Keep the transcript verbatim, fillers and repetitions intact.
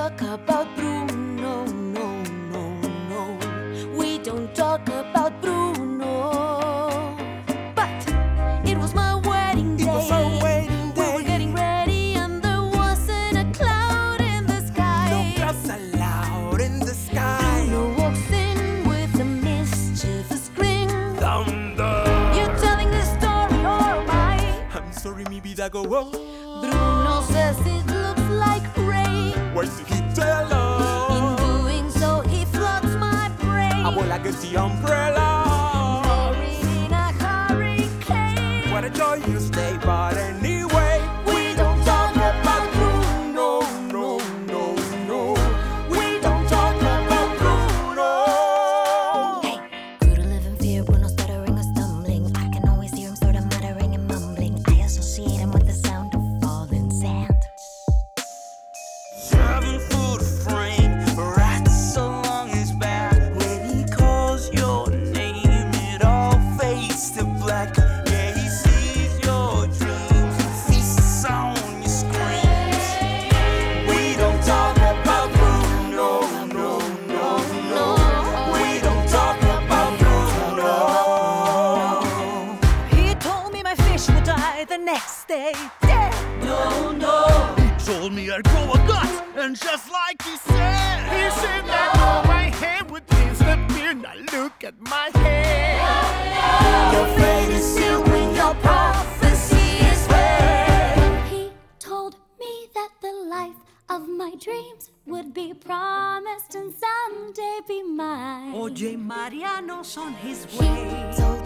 talk about Bruno, no, no, no. We don't talk about Bruno. But it was my wedding day. It was our wedding day. We were getting ready and there wasn't a cloud in the sky. No clouds allowed in the sky. Bruno walks in with a mischievous grin. Thunder. You're telling this story or am I? I'm sorry, maybe that go wrong. Bruno says it looks like rain. Why did he tell us? In doing so, he floods my brain. I will like the umbrella. Buried in a hurricane. What a joyous day, but anyway, We don't talk about Bruno, no, no, no. We don't talk about Bruno. Hey, grew to live in fear, Bruno stuttering or stumbling. I can always hear him sort of muttering and mumbling. I associate him with the sound of falling sand. Seven foot frame, rats along his back. When he calls your name, it all fades to black. Yeah, he sees your dreams, feasts on your screams. We don't talk about Bruno, no, no, no. We don't talk about Bruno. He told me my fish would die the next day. Dead. No, no. He told me I'd grow a gut, and just like he said, He said that all my hair would disappear. Now look at my hair. your fate is sealed when your prophecy is read. He told me that the life of my dreams would be promised and someday be mine. Oye, Mariano's on his He way. told